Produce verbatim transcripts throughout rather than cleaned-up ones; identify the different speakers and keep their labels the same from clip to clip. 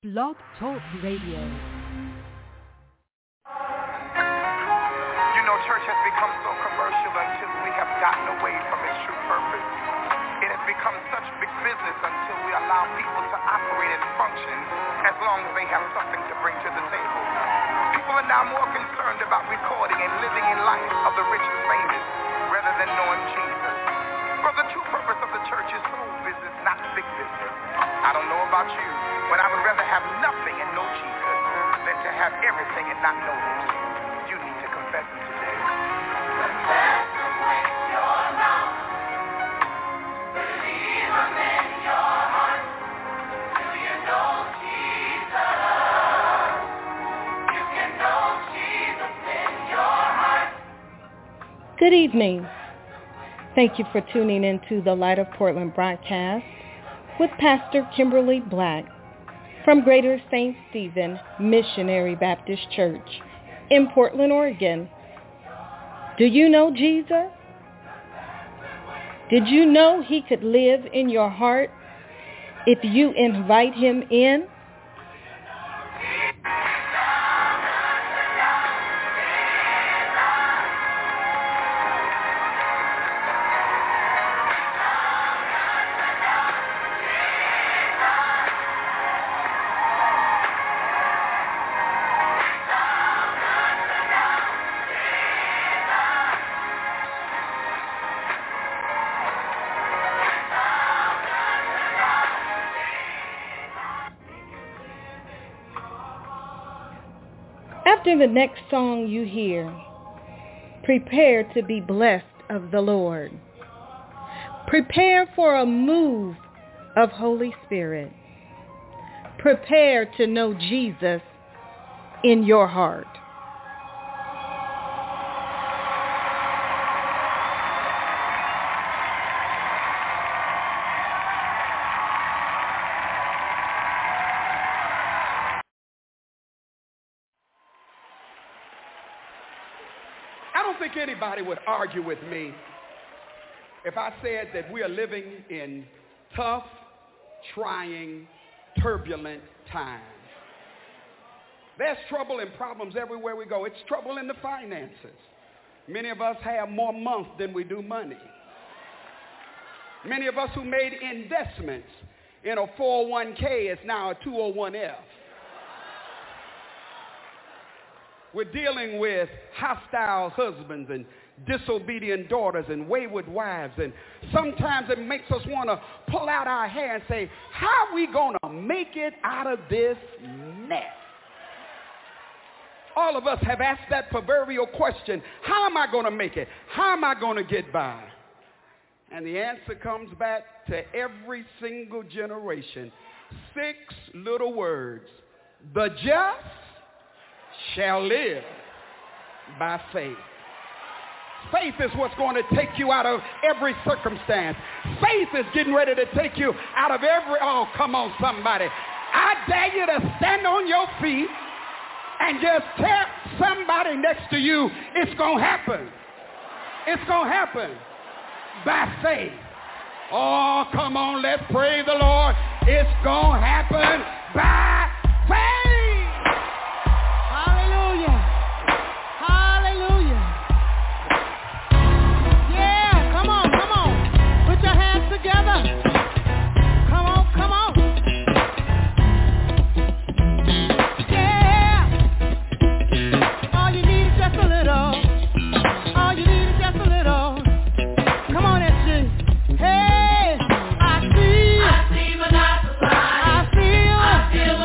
Speaker 1: Blog Talk Radio.
Speaker 2: You know, church has become so commercial until we have gotten away from its true purpose. It has become such big business until we allow people to operate and function as long as they have something to bring to the table. People are now more concerned about recording and living in life of the rich and famous rather than knowing Jesus. For the true purpose of the church is soul business, not big business. I don't know about you, but I would rather have nothing and know Jesus than to have everything and not know him. You need to confess him today.
Speaker 3: Confess him with your mouth. Believe him in your heart. Do you know Jesus? You can know Jesus in your heart.
Speaker 4: Good evening. Thank you for tuning into the Light of Portland broadcast with Pastor Kimberly Black from Greater Saint Stephen Missionary Baptist Church in Portland, Oregon. Do you know Jesus? Did you know he could live in your heart if you invite him in? After the next song you hear, prepare to be blessed of the Lord. Prepare for a move of Holy Spirit. Prepare to know Jesus in your heart.
Speaker 5: Anybody would argue with me if I said that we are living in tough, trying, turbulent times. There's trouble and problems everywhere we go. It's trouble in the finances. Many of us have more month than we do money. Many of us who made investments in a four oh one k is now a two oh one f. We're dealing with hostile husbands and disobedient daughters and wayward wives. And sometimes it makes us want to pull out our hair and say, how are we going to make it out of this mess? All of us have asked that proverbial question, how am I going to make it? How am I going to get by? And the answer comes back to every single generation. Six little words. The just shall live by faith. Faith is what's going to take you out of every circumstance. Faith is getting ready to take you out of every, oh, come on, somebody. I dare you to stand on your feet and just tell somebody next to you, it's going to happen. It's going to happen by faith. Oh, come on, let's praise the Lord. It's going to happen by faith.
Speaker 6: Together. Come on, come on. Yeah. All you need is just a little. All you need is just a little. Come on, S G. Hey, I see. I see, but not the sign. I feel. I feel.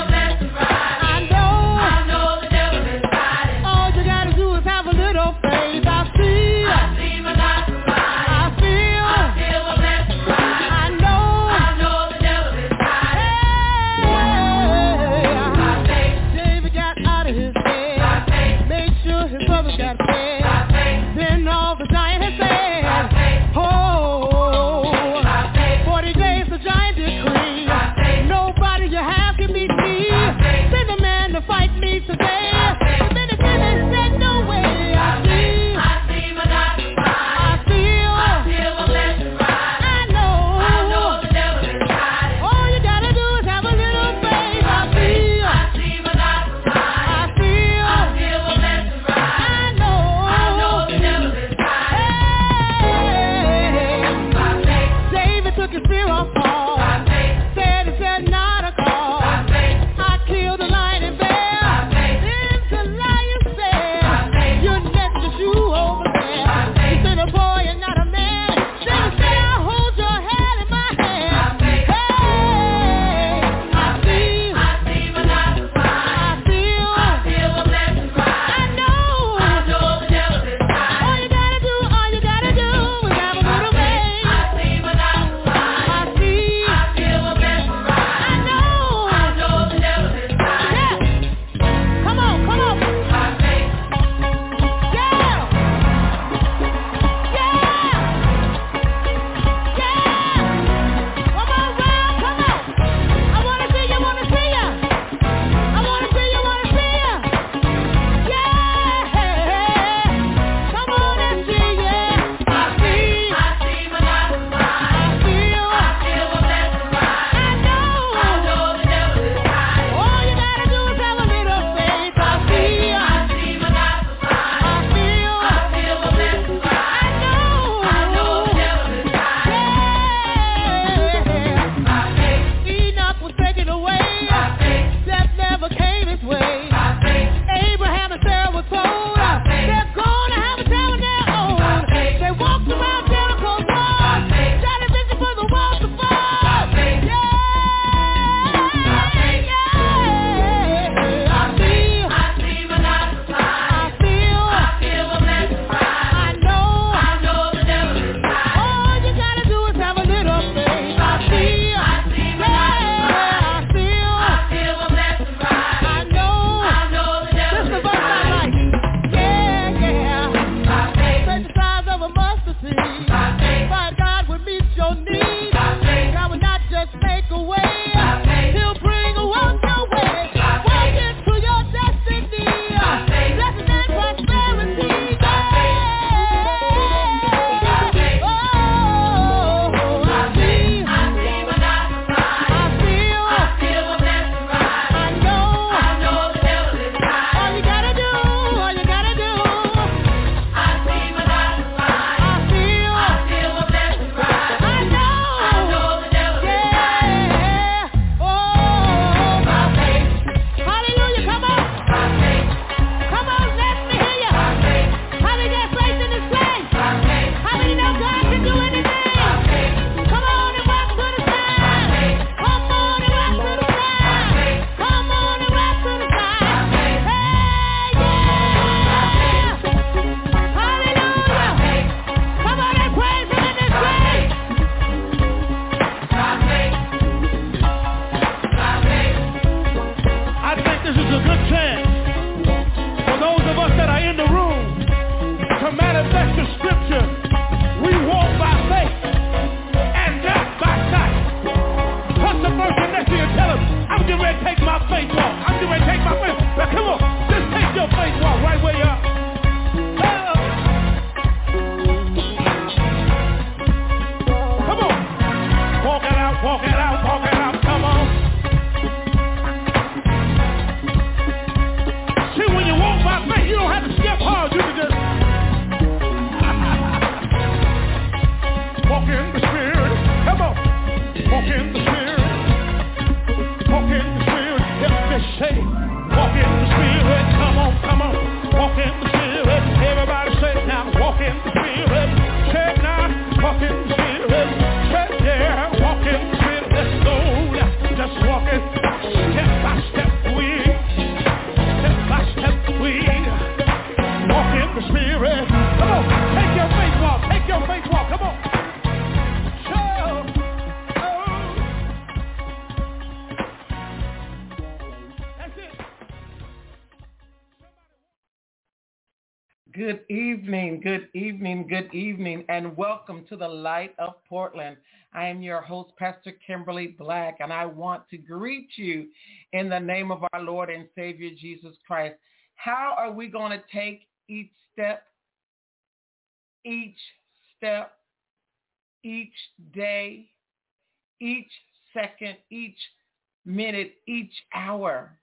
Speaker 6: good chance for those of us that are in the room to manifest the scripture. We walk by faith and not by sight. Touch the person next to you and tell him, I'm getting ready to take my faith walk. I'm getting ready to take my faith. Now come on, just take your faith walk right where you are. Oh. Come on. Walk it out, walk it out, walk it out. Come on. See, when you walk by faith, you don't have to step hard. You can just walk in the Spirit. Come on. Walk in the Spirit. Walk in the Spirit. Help me say, walk in the Spirit. Come on, come on. Walk in the Spirit. Everybody say it now. Walk in the Spirit. Say it now. Walk in the Spirit. Say it there. Walk in the Spirit. Let's go. Just walk it. Step by step we. Step by step we. Walk in the Spirit. Come on. Take your faith walk. Take your faith walk. Come on.
Speaker 1: Good evening, good evening, good evening, and welcome to the Light of Portland. I am your host, Pastor Kimberly Black, and I want to greet you in the name of our Lord and Savior, Jesus Christ. How are we going to take each step, each step, each day, each second, each minute, each hour?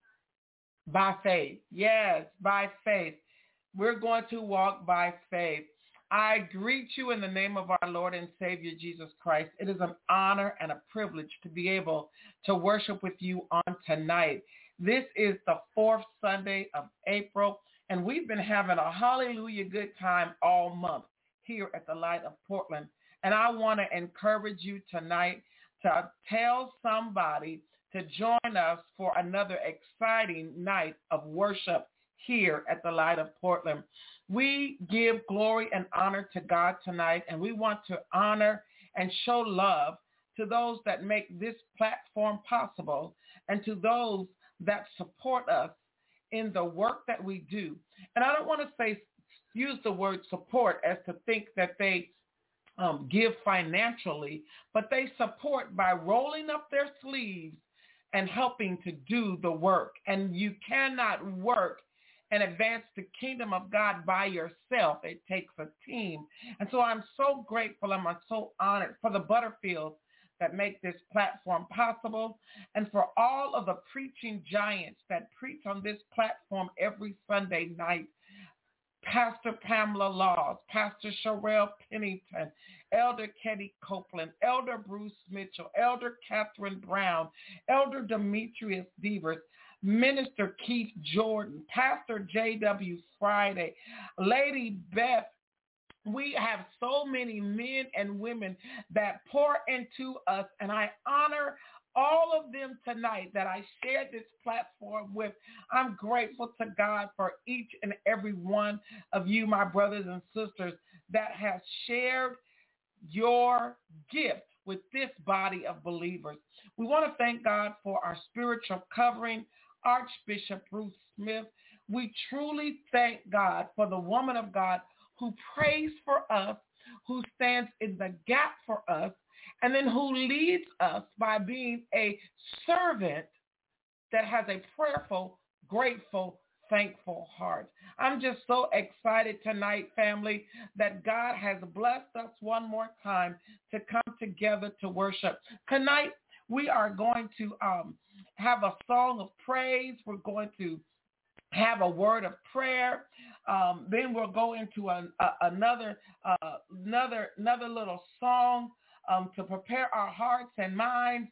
Speaker 1: By faith. Yes, by faith. We're going to walk by faith. I greet you in the name of our Lord and Savior, Jesus Christ. It is an honor and a privilege to be able to worship with you on tonight. This is the fourth Sunday of April, and we've been having a hallelujah good time all month here at the Light of Portland. And I want to encourage you tonight to tell somebody to join us for another exciting night of worship here at the Light of Portland. We give glory and honor to God tonight, and we want to honor and show love to those that make this platform possible and to those that support us in the work that we do. And I don't want to say use the word support as to think that they um, give financially, but they support by rolling up their sleeves and helping to do the work. And you cannot work and advance the kingdom of God by yourself. It takes a team. And so I'm so grateful. I'm so honored for the Butterfields that make this platform possible, and for all of the preaching giants that preach on this platform every Sunday night. Pastor Pamela Laws, Pastor Sherelle Pennington, Elder Ketty Copeland, Elder Bruce Mitchell, Elder Catherine Brown, Elder Demetrius Devers, Minister Keith Jordan, Pastor J W Friday, Lady Beth. We have so many men and women that pour into us, and I honor all of them tonight that I shared this platform with. I'm grateful to God for each and every one of you, my brothers and sisters, that has shared your gift with this body of believers. We want to thank God for our spiritual covering, Archbishop Ruth Smith. We truly thank God for the woman of God who prays for us, who stands in the gap for us, and then who leads us by being a servant that has a prayerful, grateful, thankful heart. I'm just so excited tonight, family, that God has blessed us one more time to come together to worship. Tonight, we are going to um, have a song of praise. We're going to have a word of prayer. Um, then we'll go into a, a, another, uh, another, another little song um, to prepare our hearts and minds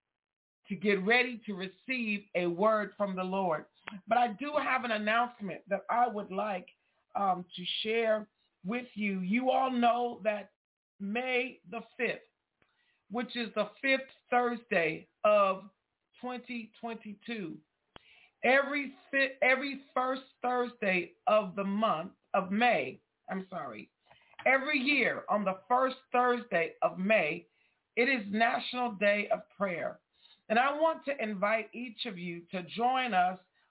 Speaker 1: to get ready to receive a word from the Lord. But I do have an announcement that I would like um, to share with you. You all know that May the fifth, which is the fifth Thursday of twenty twenty-two, every fi- every first Thursday of the month of May, I'm sorry, every year on the first Thursday of May, it is National Day of Prayer. And I want to invite each of you to join us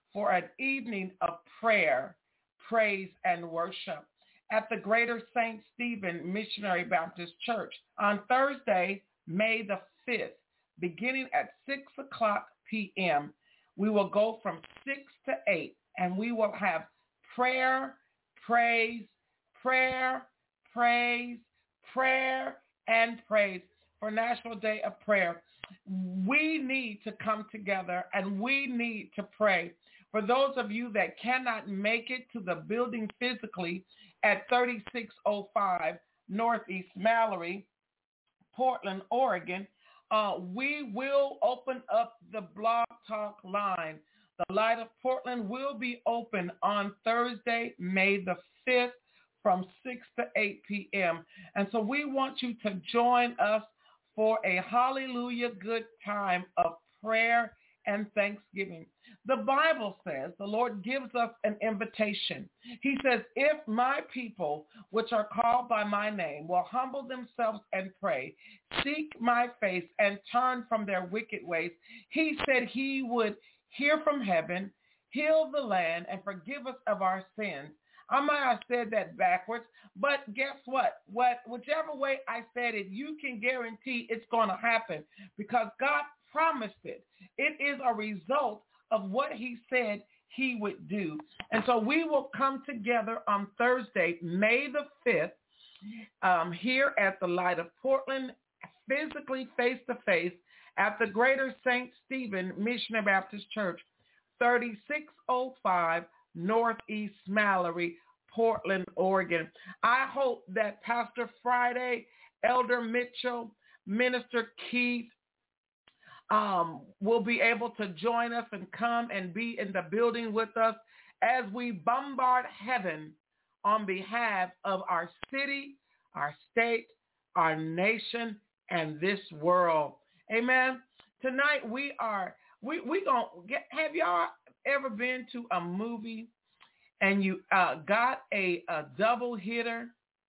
Speaker 1: for an evening of prayer, praise, and worship at the Greater Saint Stephen Missionary Baptist Church on Thursday, May the fifth, beginning at six o'clock p.m. We will go from six to eight, and we will have prayer, praise, prayer, praise, prayer, and praise for National Day of Prayer. We need to come together, and we need to pray. For those of you that cannot make it to the building physically at thirty-six oh five Northeast Mallory, Portland, Oregon, uh, we will open up the Blog Talk line. The Light of Portland will be open on Thursday, May the fifth, from six to eight p.m. And so we want you to join us for a hallelujah good time of prayer and thanksgiving. The Bible says, the Lord gives us an invitation. He says, if my people, which are called by my name, will humble themselves and pray, seek my face and turn from their wicked ways, he said he would hear from heaven, heal the land, and forgive us of our sins. I might have said that backwards, but guess what? What whichever way I said it, you can guarantee it's going to happen because God promised it. It is a result of what he said he would do. And so we will come together on Thursday, May the fifth, um, here at the Light of Portland, physically face-to-face at the Greater Saint Stephen Missionary Baptist Church, thirty-six oh five Northeast Mallory, Portland, Oregon. I hope that Pastor Friday, Elder Mitchell, Minister Keith um, will be able to join us and come and be in the building with us as we bombard heaven on behalf of our city, our state, our nation, and this world. Amen. Tonight we are, we we gonna get, have y'all ever been to a movie and you uh, got a, a double hitter?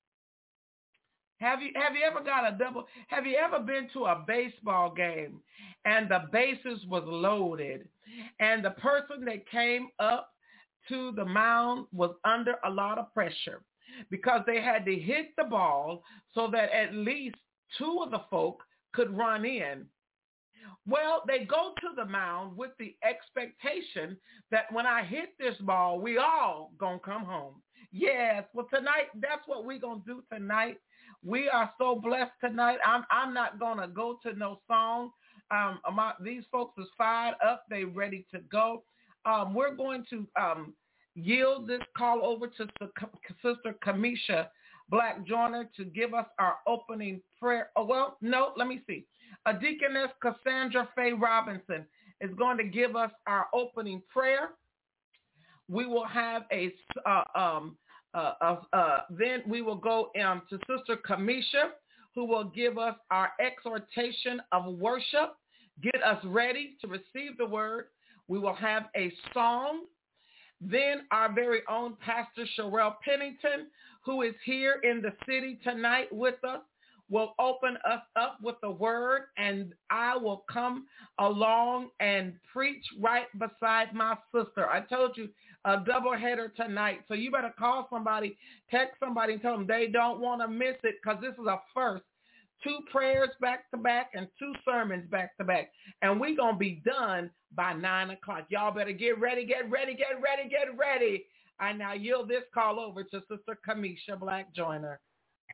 Speaker 1: Have you have you ever got a double? Have you ever been to a baseball game and the bases was loaded and the person that came up to the mound was under a lot of pressure because they had to hit the ball so that at least two of the folk could run in? Well, they go to the mound with the expectation that when I hit this ball, we all gonna come home. Yes, well, tonight, that's what we're gonna do tonight. We are so blessed tonight. I'm I'm not gonna go to no song. Um, my, these folks is fired up. They ready to go. Um, we're going to um, yield this call over to Sister Kamisha Black Joyner to give us our opening prayer. Oh, well, no, let me see. A Deaconess Cassandra Faye Robinson is going to give us our opening prayer. We will have a, uh, um, uh, uh, uh, then we will go um, to Sister Kamisha, who will give us our exhortation of worship, get us ready to receive the word. We will have a song. Then our very own Pastor Sherelle Pennington, who is here in the city tonight with us, will open us up with the word, and I will come along and preach right beside my sister. I told you, a doubleheader tonight. So you better call somebody, text somebody, and tell them they don't want to miss it because this is a first. Two prayers back to back and two sermons back to back. And we're going to be done by nine o'clock. Y'all better get ready, get ready, get ready, get ready. I now yield this call over to Sister Kamisha Black Joyner.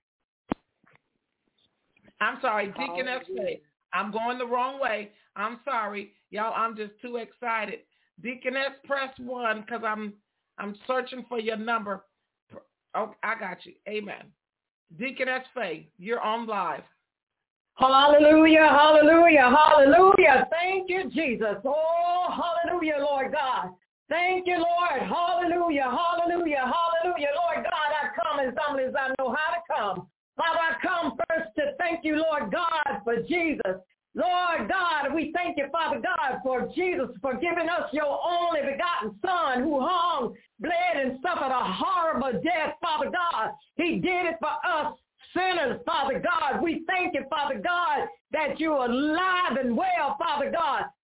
Speaker 1: I'm sorry, Deaconess Faye. I'm going the wrong way. I'm sorry. Y'all, I'm just too excited. Deaconess, press one because I'm I'm searching for your number. Oh, I got you. Amen. Deaconess Faye, you're on live.
Speaker 7: Hallelujah, hallelujah, hallelujah. Thank you, Jesus. Oh, hallelujah, Lord God. Thank you, Lord. Hallelujah, hallelujah, hallelujah. Lord God, I come as humbly as I know how to come. Father, I come first to thank you, Lord God, for Jesus. Lord God, we thank you, Father God, for Jesus, for giving us your only begotten Son who hung, bled, and suffered a horrible death, Father God. He did it for us sinners, Father God. We thank you, Father God, that you're alive and well, Father God.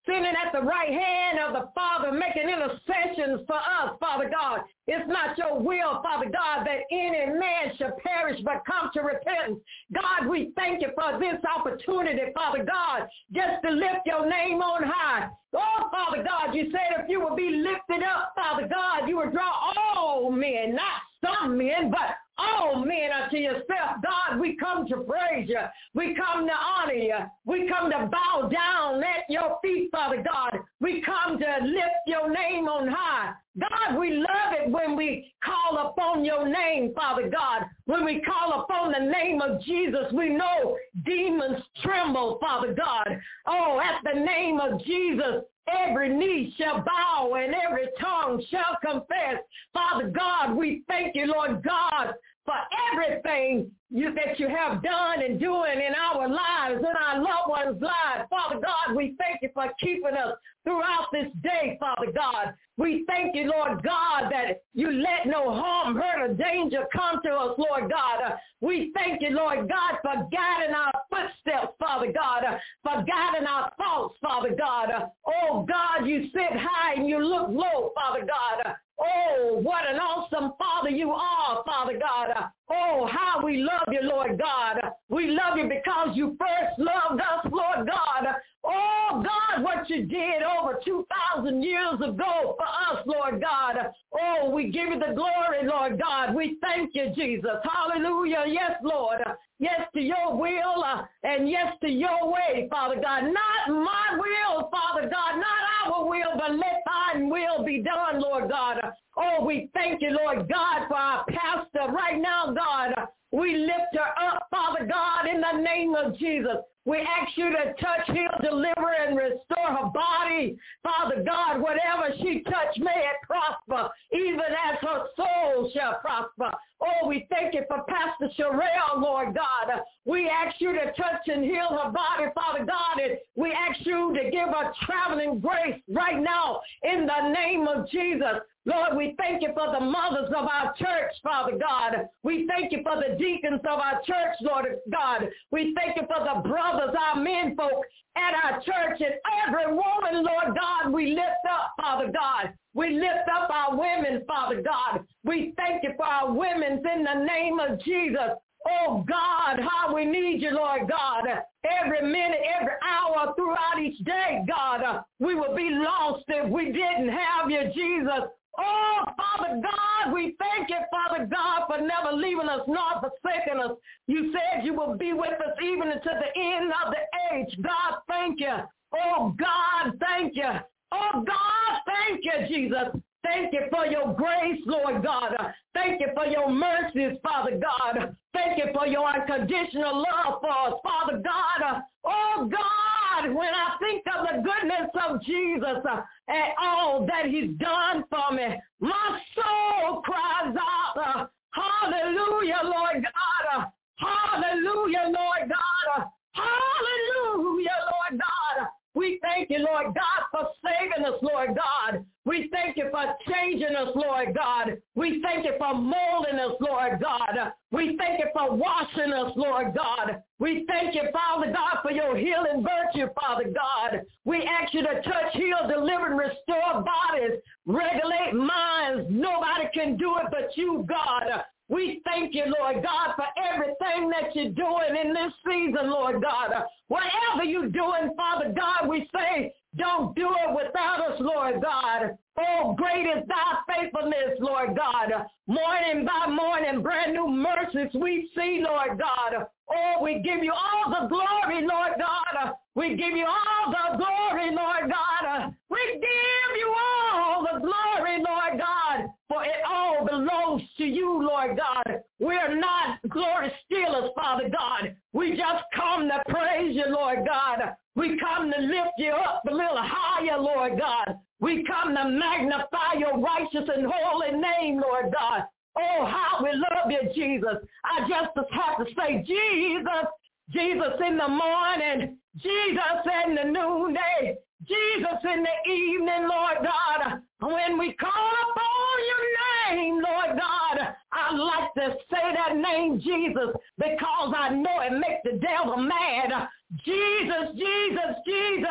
Speaker 7: sitting at the right hand of the Father, making intercessions for us, Father God. It's not your will, Father God, that any man should perish but come to repentance. God, we thank you for this opportunity, Father God, just to lift your name on high. Oh, Father God, you said if you would be lifted up, Father God, you would draw all men, not some men, but all men unto yourself. God, we come to praise you. We come to honor you. We come to bow down at your feet, Father God. We come to lift your name on high. God, we love it when we call upon your name, Father God. When we call upon the name of Jesus, we know demons tremble, Father God. Oh, at the name of Jesus, every knee shall bow and every tongue shall confess. Father God, we thank you, Lord God, for everything you, that you have done and doing in our lives, in our loved ones' lives. Father God, we thank you for keeping us throughout this day, Father God. We thank you, Lord God, that you let no harm, hurt, or danger come to us, Lord God. Uh, we thank you, Lord God, for guiding our footsteps, Father God, uh, for guiding our thoughts, Father God. Uh, oh, God, you sit high and you look low, Father God. Uh, Oh, what an awesome Father you are, Father God. Oh, how we love you, Lord God. We love you because you first loved us, Lord God. Oh, God, what you did over two thousand years ago for us, Lord God. Oh, we give you the glory, Lord God. We thank you, Jesus. Hallelujah. Yes, Lord. Yes to your will uh, and yes to your way, Father God. Not my will, Father God, not our will, but let thine will be done, Lord God. Oh, we thank you, Lord God, for our pastor right now, God. We lift her up, Father God, in the name of Jesus. We ask you to touch, heal, deliver, and restore her body. Father God, whatever she touch, may it prosper, even as her soul shall prosper. Oh, we thank you for Pastor Sherelle, Lord God. We ask you to touch and heal her body, Father God, and we ask you to give her traveling grace right now in the name of Jesus. Lord, we thank you for the mothers of our church, Father God. We thank you for the deacons of our church, Lord God. We thank you for the brothers, our men folk at our church, and every woman, Lord God, we lift up, Father God. We lift up our women, Father God. We thank you for our women in the name of Jesus. Oh, God, how we need you, Lord God. Every minute, every hour throughout each day, God, uh, we would be lost if we didn't have you, Jesus. Oh, Father God, we thank you, Father God, for never leaving us nor forsaking us. You said you will be with us even until the end of the age. God, thank you. Oh, God, thank you. Oh, God, thank you, Jesus. Thank you for your grace, Lord God. Thank you for your mercies, Father God. Thank you for your unconditional love for us, Father God. Oh, God, when I think of the goodness of Jesus and all that he's done for me, my soul cries out, hallelujah, Lord God. Hallelujah, Lord God. Hallelujah, Lord God. We thank you, Lord God, for saving us, Lord God. We thank you for changing us, Lord God. We thank you for molding us, Lord God. We thank you for washing us, Lord God. We thank you, Father God, for your healing virtue, Father God. We ask you to touch, heal, deliver, and restore bodies, regulate minds. Nobody can do it but you, God. We thank you, Lord God, for everything that you're doing in this season, Lord God. Whatever you're doing, Father God, we say, don't do it without us, Lord God. Oh, great is thy faithfulness, Lord God. Morning by morning, brand new mercies we see, Lord God. Oh, we give you all the glory, Lord God. We give you all the glory, Lord God. We give you all the glory, Lord God, for it all belongs to you, Lord God. We're not glory stealers, Father God. We just come to praise you, Lord God. We come to lift you up a little higher, Lord God. We come to magnify your righteous and holy name, Lord God. Oh, how we love you, Jesus. I just have to say, Jesus, Jesus in the morning, Jesus in the noonday, Jesus in the evening, Lord God. When we call upon your name, Lord God, I like to say that name, Jesus, because I know it makes the devil mad. Jesus, Jesus, Jesus.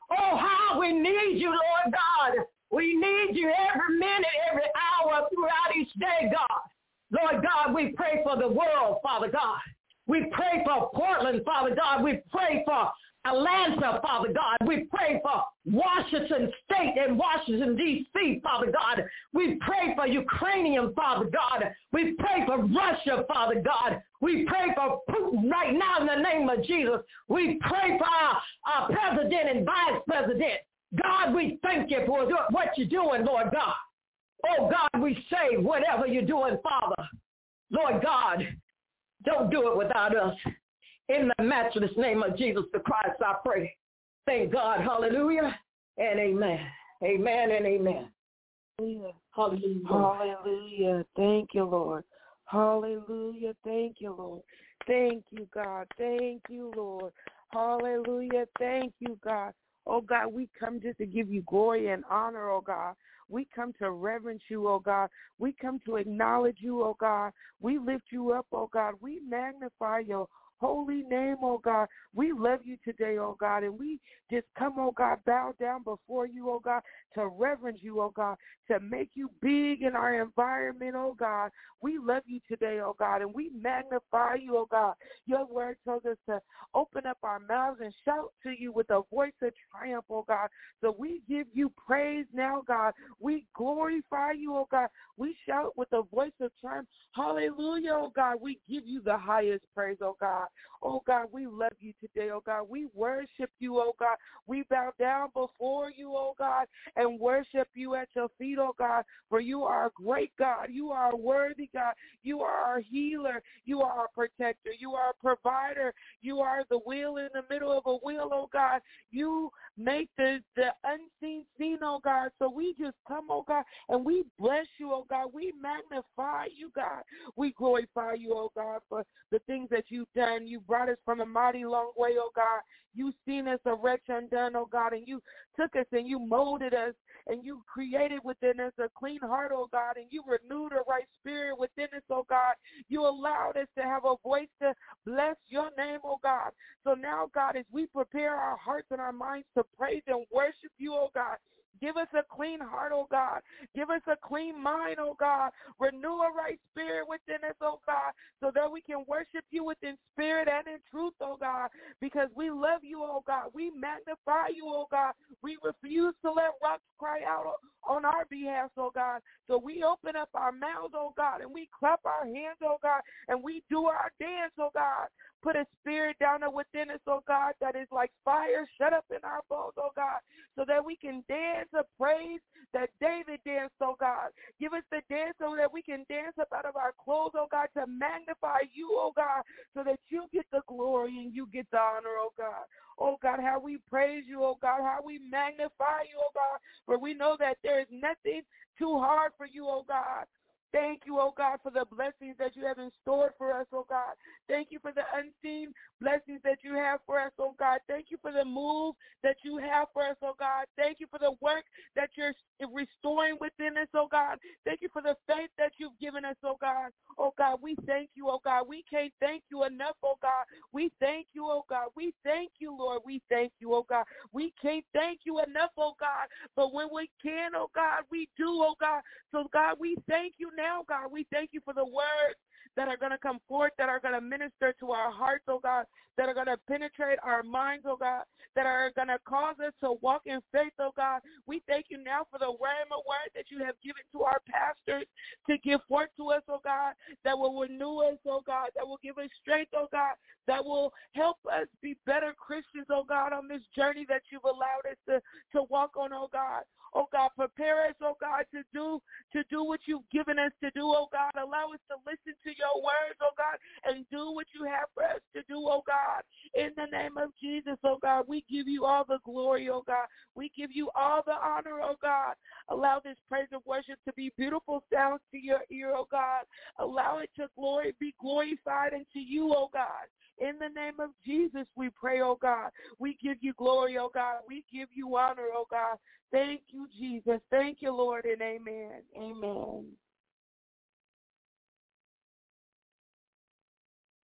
Speaker 7: Oh, how we need you, Lord God. We need you every minute, every hour throughout each day, God. Lord God, we pray for the world, Father God. We pray for Portland, Father God. We pray for Atlanta, Father God. We pray for Washington State and Washington, D C, Father God. We pray for Ukrainian, Father God. We pray for Russia, Father God. We pray for Putin right now in the name of Jesus. We pray for our, our president and vice president. God, we thank you for what you're doing, Lord God. Oh, God, we say whatever you're doing, Father. Lord God, don't do it without us. In the matchless name of Jesus the Christ, I pray. Thank God. Hallelujah and amen. Amen and amen.
Speaker 8: Hallelujah.
Speaker 7: Hallelujah.
Speaker 8: Hallelujah. Thank you, Lord. Hallelujah. Thank you, Lord. Thank you, God. Thank you, Lord. Hallelujah. Thank you, God. Oh, God, we come just to give you glory and honor, oh, God. We come to reverence you, oh, God. We come to acknowledge you, oh, God. We lift you up, oh, God. We magnify your holy name, oh God. We love you today, oh God, and we just come, oh God, bow down before you, oh God, to reverence you, oh God, to make you big in our environment, oh God. We love you today, oh God, and we magnify you, oh God. Your word tells us to open up our mouths and shout to you with a voice of triumph, oh God. So we give you praise now, God. We glorify you, oh God. We shout with a voice of triumph. Hallelujah, oh God. We give you the highest praise, oh God. Oh, God, we love you today, oh, God. We worship you, oh, God. We bow down before you, oh, God, and worship you at your feet, oh, God, for you are a great God. You are a worthy God. You are our healer. You are our protector. You are a provider. You are the wheel in the middle of a wheel, oh, God. You make the, the unseen seen, oh, God. So we just come, oh, God, and we bless you, oh, God. We magnify you, God. We glorify you, oh, God, for the things that you've done. You brought us from a mighty long way, oh God. You seen us a wretch undone, oh God, and you took us and you molded us and you created within us a clean heart, oh God, and you renewed a right spirit within us, oh God. You allowed us to have a voice to bless your name, oh God. So now, God, as we prepare our hearts and our minds to praise and worship you, oh God, give us a clean heart, oh God. Give us a clean mind, oh God. Renew a right spirit within us, oh God, so that we can worship you within spirit and in truth, oh God, because we love you, oh God. We magnify you, oh God. We refuse to let rocks cry out on our behalf, oh God. So we open up our mouths, oh God, and we clap our hands, oh God, and we do our dance, oh God. Put a spirit down there within us, oh God, that is like fire shut up in our bones, oh God, so that we can dance a praise that David danced, oh God. Give us the dance so that we can dance up out of our clothes, oh God, to magnify you, oh God, so that you get the glory and you get the honor, oh God. Oh God, how we praise you, oh God, how we magnify you, oh God, for we know that there is nothing too hard for you, oh God. Thank you, oh God, for the blessings that you have in store for us, oh God. Thank you for the unseen blessings that you have for us, oh God. Thank you for the move that you have for us, oh God. Thank you for the work that you're restoring within us, oh God. Thank you for the faith that you've given us, oh God. Oh God, we thank you, oh God. We can't thank you enough, oh God. We thank you, oh God. We thank you, Lord. We thank you, oh God. We can't thank you enough, oh God. But when we can, oh God, we do, oh God. So God, we thank you now, God. We thank you for the words that are going to come forth, that are going to minister to our hearts, oh God, that are going to penetrate our minds, oh God, that are going to cause us to walk in faith, oh God. We thank you now for the rhema word that you have given to our pastors to give forth to us, oh God, that will renew us, oh God, that will give us strength, oh God, that will help us be better Christians, oh God, on this journey that you've allowed us to, to walk on, oh God. Oh God, prepare us, oh God, to do to do what you've given us to do, oh God. Allow us to listen to your words, oh God, and do what you have for us to do, oh God. In the name of Jesus, oh God, we give you all the glory, oh God. We give you all the honor, oh God. Allow this praise and worship to be beautiful sounds to your ear, oh God. Allow it to glory be glorified unto you, oh God. In the name of Jesus, we pray, oh God. We give you glory, oh God. We give you honor, oh God. Thank you, Jesus. Thank you, Lord, and amen. Amen.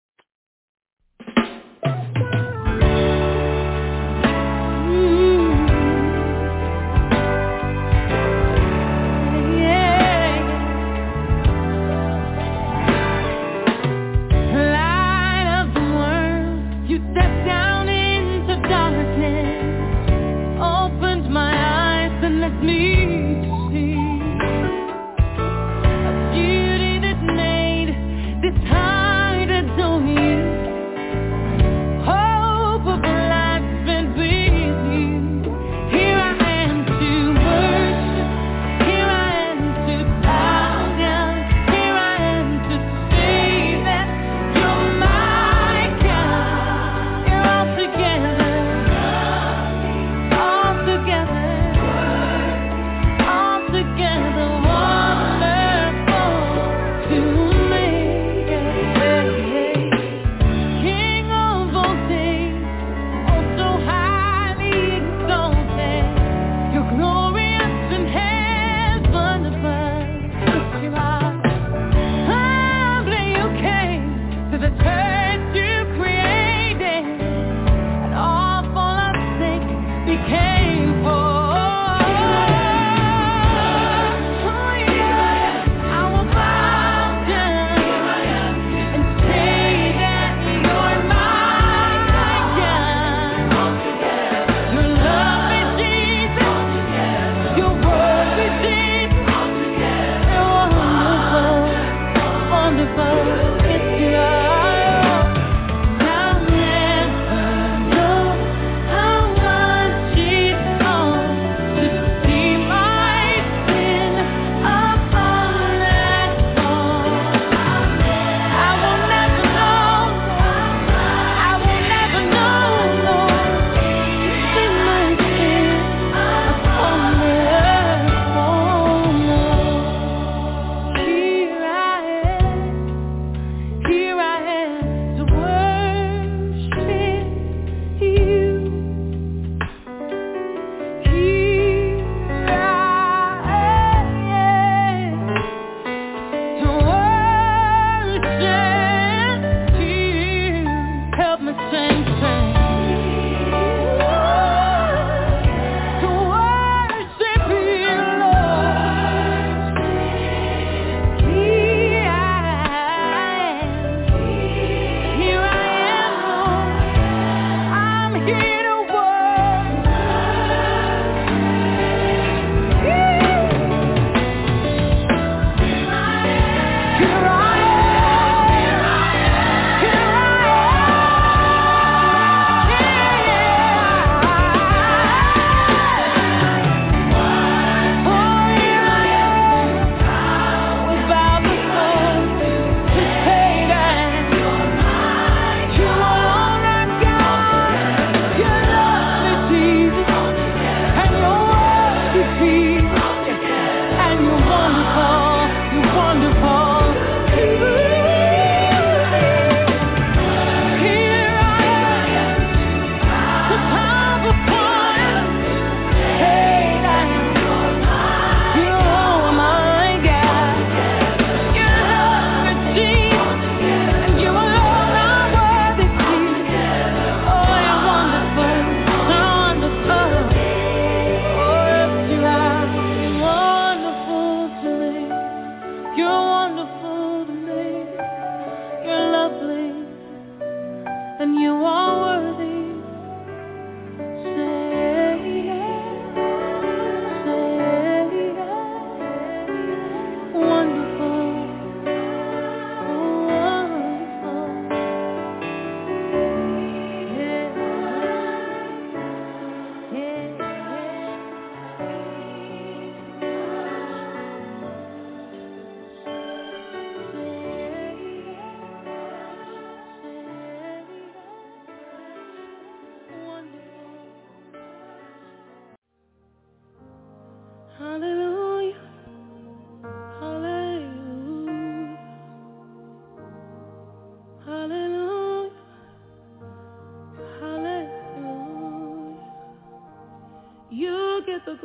Speaker 4: Mm-hmm.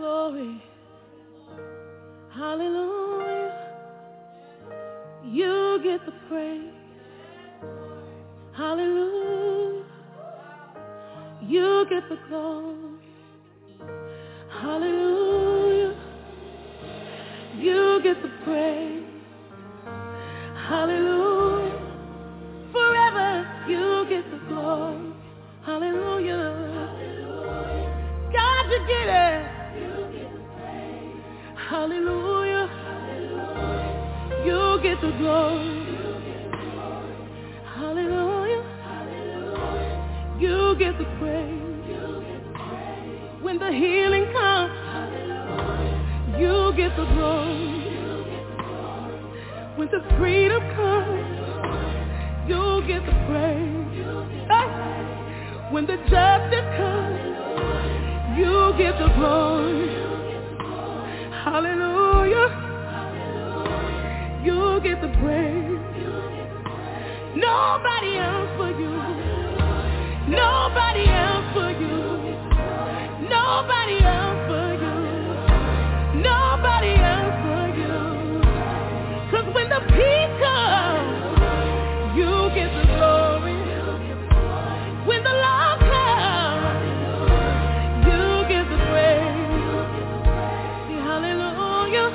Speaker 9: glory. Hallelujah. You get the praise. Hallelujah. You get the glory. Hallelujah. You get the praise. Hallelujah. Forever you get the glory. Hallelujah. God, you get it. Hallelujah. You get the glory. Hallelujah. You get the praise. When the healing comes, you get the glory. When the freedom comes, you get the praise. Hey. When the justice comes, you get the glory. Hallelujah. You get the praise. Nobody else for you. Nobody else for you. Nobody else for you. Nobody else for you. 'Cause when the peace comes, you get the glory. When the love comes, you get the praise. Hallelujah.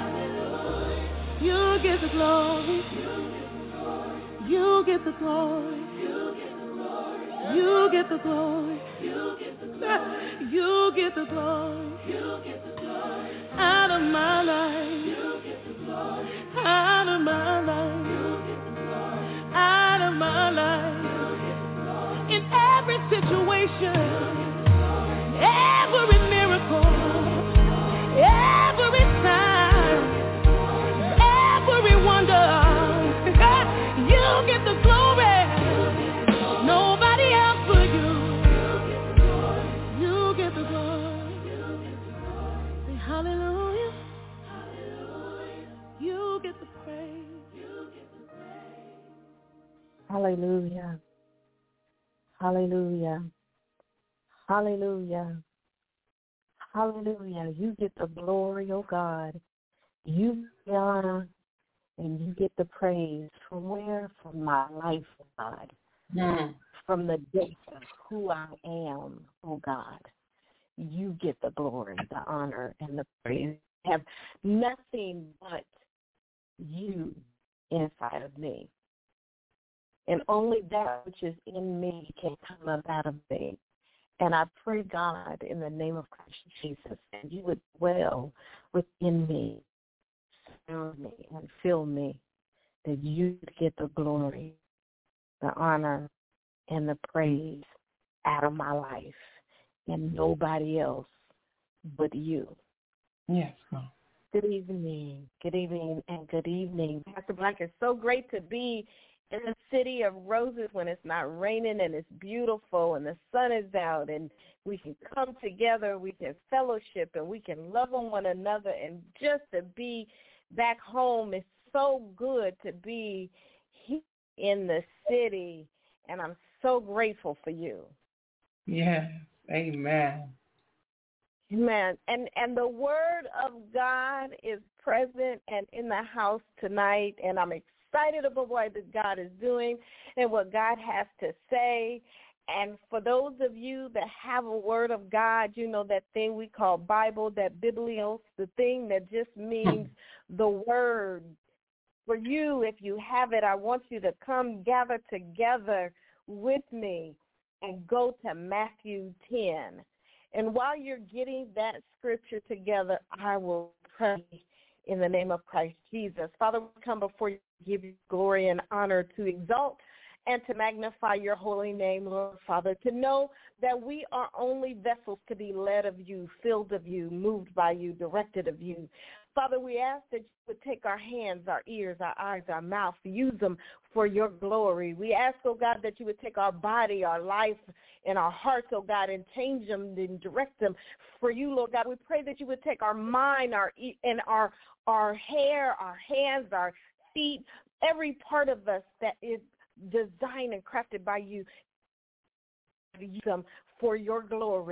Speaker 9: You get the glory. You get the glory. You get the glory. You get the glory. Out of my life. Out of my life. Out of my life. In every situation, every miracle, every sign, every wonder, you get the glory. Nobody else for you. You get the glory. Hallelujah. You get the praise.
Speaker 8: Hallelujah. Hallelujah. Hallelujah. Hallelujah. You get the glory, oh God. You get the honor and you get the praise. From where? From my life, oh God. Mm. From the depth of who I am, oh God. You get the glory, the honor, and the praise. I have nothing but you inside of me. And only that which is in me can come up out of me. And I pray, God, in the name of Christ Jesus, that you would dwell within me, surround me, and fill me, that you get the glory, the honor, and the praise out of my life, and nobody else but you.
Speaker 1: Yes, ma'am.
Speaker 8: Good evening. Good evening and good evening. Pastor Black, it's so great to be in the city of roses when it's not raining and it's beautiful and the sun is out and we can come together, we can fellowship and we can love on one another, and just to be back home is so good to be here in the city, and I'm so grateful for you.
Speaker 1: Yes, amen.
Speaker 8: Amen. And and the word of God is present and in the house tonight, and I'm excited about what God is doing and what God has to say. And for those of you that have a word of God, you know that thing we call Bible, that biblios, the thing that just means the word. For you, if you have it, I want you to come gather together with me and go to Matthew ten. And while you're getting that scripture together, I will pray in the name of Christ Jesus. Father, we come before you to give you glory and honor, to exalt and to magnify your holy name, Lord Father, to know that we are only vessels to be led of you, filled of you, moved by you, directed of you. Father, we ask that you would take our hands, our ears, our eyes, our mouth, use them for your glory. We ask, oh God, that you would take our body, our life, and our hearts, oh God, and change them and direct them for you, Lord God. We pray that you would take our mind, our and our our hair, our hands, our feet, every part of us that is designed and crafted by you, use them for your glory.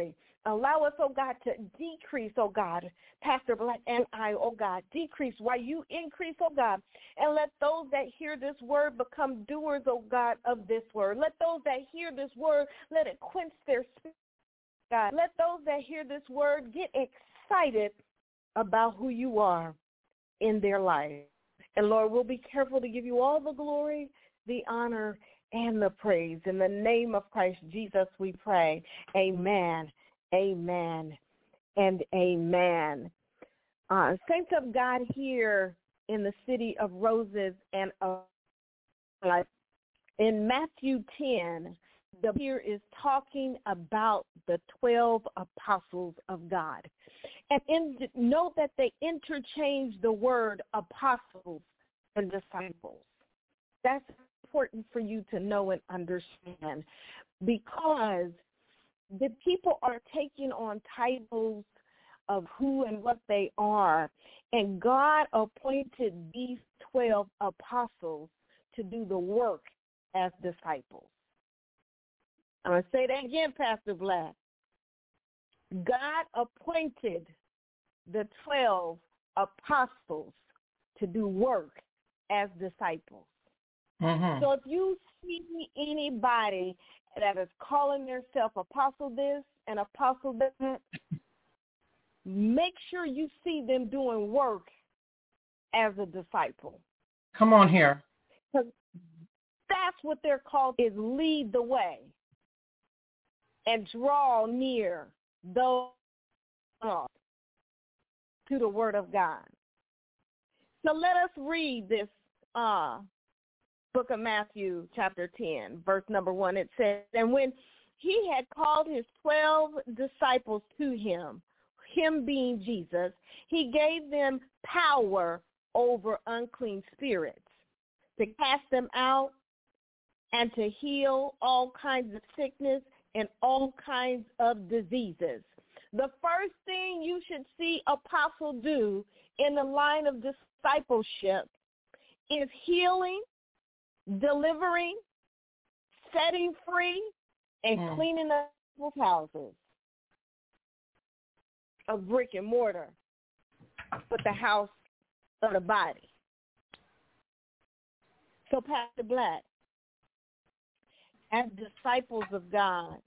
Speaker 8: Allow us, oh God, to decrease, oh God, Pastor Black and I, oh God, decrease while you increase, oh God, and let those that hear this word become doers, oh God, of this word. Let those that hear this word, let it quench their spirit, God. Let those that hear this word get excited about who you are in their life. And Lord, we'll be careful to give you all the glory, the honor, and the praise. In the name of Christ Jesus, we pray. Amen. Amen and amen. Uh, saints of God here in the city of Roses and of life. In Matthew ten, the here is talking about the twelve apostles of God. And in, note that they interchange the word apostles and disciples. That's important for you to know and understand, because the people are taking on titles of who and what they are, and God appointed these twelve apostles to do the work as disciples. I'm going to say that again, Pastor Black. God appointed the twelve apostles to do work as disciples. Mm-hmm. So if you see anybody that is calling themselves apostle this and apostle that, make sure you see them doing work as a disciple.
Speaker 1: Come on here.
Speaker 8: Because that's what they're called, is lead the way and draw near those to the word of God. So let us read this uh, book of Matthew, chapter ten, verse number one. It says, and when he had called his twelve disciples to him, him being Jesus, he gave them power over unclean spirits, to cast them out and to heal all kinds of sickness and all kinds of diseases. The first thing you should see apostle do in the line of discipleship is healing, delivering, setting free, and mm. cleaning up people's houses. A brick and mortar, but the house of the body. So, Pastor Black, as disciples of God,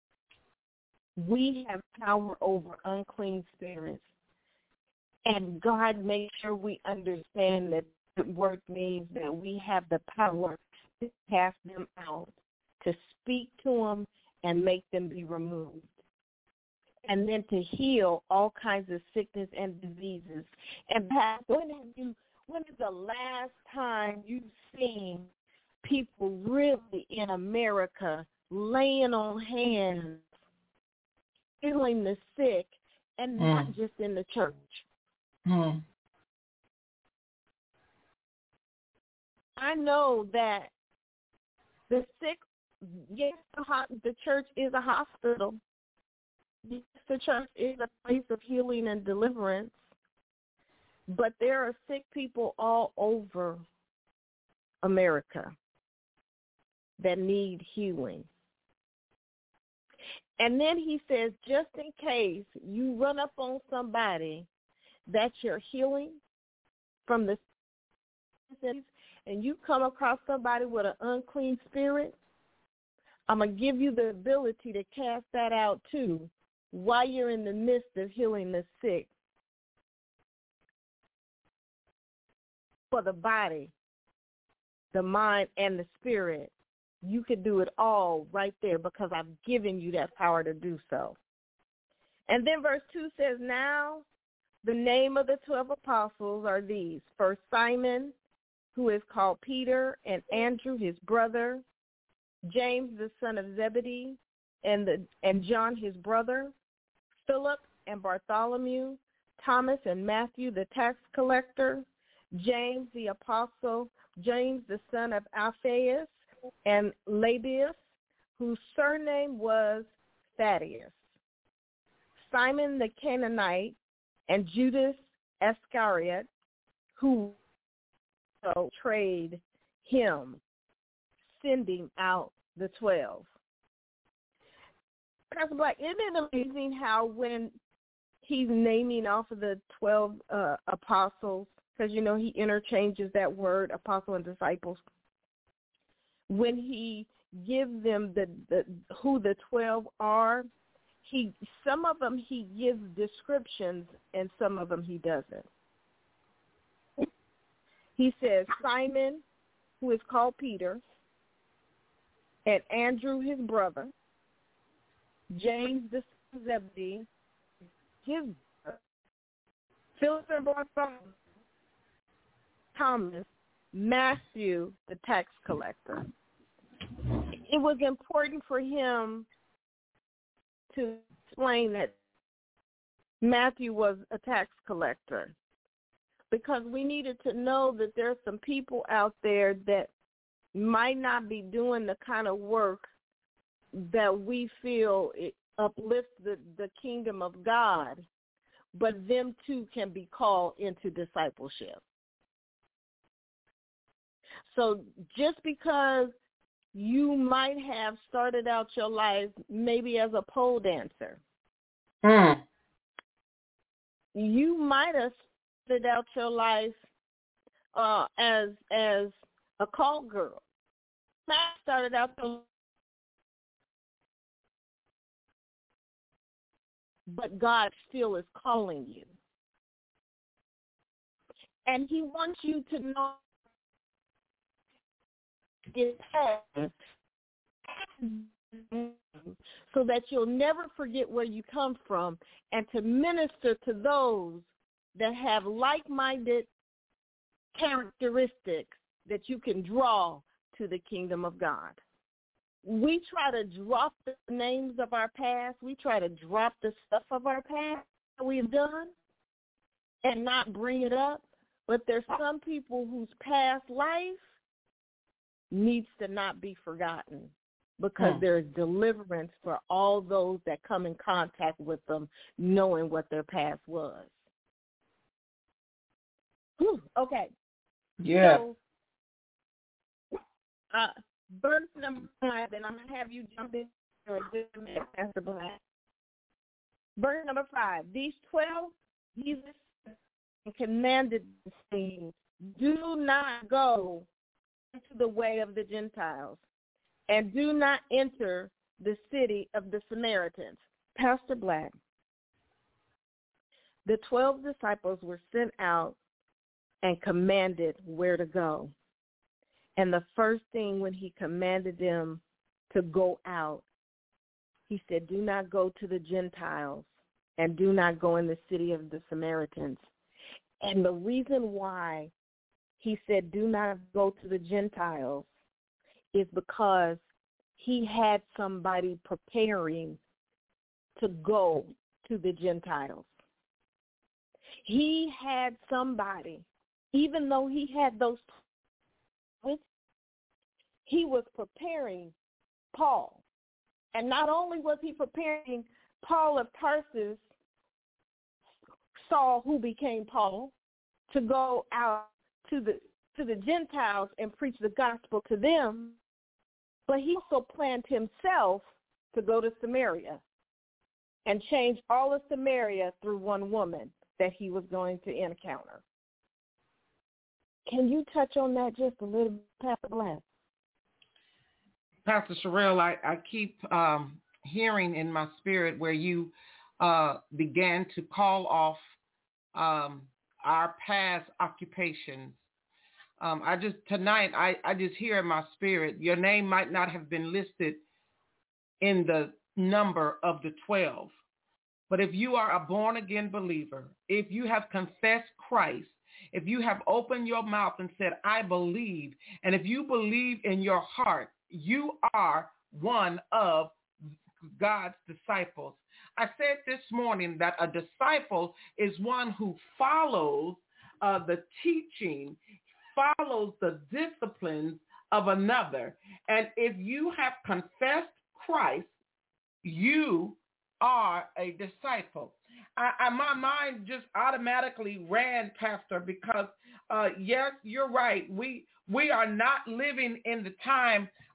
Speaker 8: we have power over unclean spirits. And God makes sure we understand that the word means that we have the power to cast them out, to speak to them and make them be removed, and then to heal all kinds of sickness and diseases. And Pastor, when have you, when is the last time you've seen people really in America laying on hands, healing the sick, and mm. not just in the church? Mm. I know that the sick, yes, the, the church is a hospital. Yes, the church is a place of healing and deliverance, but there are sick people all over America that need healing. And then he says, just in case you run up on somebody that you're healing from the and you come across somebody with an unclean spirit, I'm going to give you the ability to cast that out too while you're in the midst of healing the sick. For the body, the mind, and the spirit, you can do it all right there because I've given you that power to do so. And then verse two says, now the name of the twelve apostles are these. First, Simon, who is called Peter, and Andrew, his brother, James, the son of Zebedee, and the and John, his brother, Philip and Bartholomew, Thomas and Matthew, the tax collector, James, the apostle, James, the son of Alphaeus, and Lebbaeus, whose surname was Thaddeus, Simon the Canaanite, and Judas Iscariot, who betrayed him, sending out the twelve. Pastor Black, isn't it amazing how when he's naming off of the twelve uh, apostles, because, you know, he interchanges that word, apostle and disciples, when he gives them the, the who the twelve are, he some of them he gives descriptions and some of them he doesn't. He says Simon, who is called Peter, and Andrew, his brother, James the son of Zebedee, his brother, Philip and Bartholomew, Thomas, Matthew, the tax collector. It was important for him to explain that Matthew was a tax collector, because we needed to know that there's some people out there that might not be doing the kind of work that we feel it uplifts the, the kingdom of God, but them too can be called into discipleship. So just because you might have started out your life maybe as a pole dancer,
Speaker 1: mm.
Speaker 8: you might have started out your life uh, as as a call girl. I started out the, but God still is calling you, and He wants you to know it has, so that you'll never forget where you come from, and to minister to those that have like-minded characteristics that you can draw to the kingdom of God. We try to drop the names of our past. We try to drop the stuff of our past that we've done and not bring it up. But there's some people whose past life needs to not be forgotten, because hmm. there is deliverance for all those that come in contact with them, knowing what their past was. Whew, okay.
Speaker 1: Yeah.
Speaker 8: So, uh, verse number five, and I'm going to have you jump in for a good minute, Pastor Black. Verse number five, these twelve, Jesus commanded the saying, do not go into the way of the Gentiles, and do not enter the city of the Samaritans. Pastor Black, the twelve disciples were sent out and commanded where to go. And the first thing when he commanded them to go out, he said, do not go to the Gentiles and do not go in the city of the Samaritans. And the reason why he said, do not go to the Gentiles, is because he had somebody preparing to go to the Gentiles. He had somebody, even though he had those with, he was preparing Paul. And not only was he preparing Paul of Tarsus, Saul, who became Paul, to go out to the to the Gentiles and preach the gospel to them, but he also planned himself to go to Samaria and change all of Samaria through one woman that he was going to encounter. Can you touch on that just a little bit, Pastor Black?
Speaker 1: Pastor Sherelle, I, I keep um, hearing in my spirit where you uh, began to call off um, our past occupations. Um, I just, tonight, I, I just hear in my spirit, your name might not have been listed in the number of the twelve. But if you are a born-again believer, if you have confessed Christ, if you have opened your mouth and said, I believe, and if you believe in your heart, you are one of God's disciples. I said this morning that a disciple is one who follows uh, the teaching, follows the disciplines of another. And if you have confessed Christ, you are a disciple. I, I, my mind just automatically ran, Pastor, because uh, yes, you're right. We we are not living in the time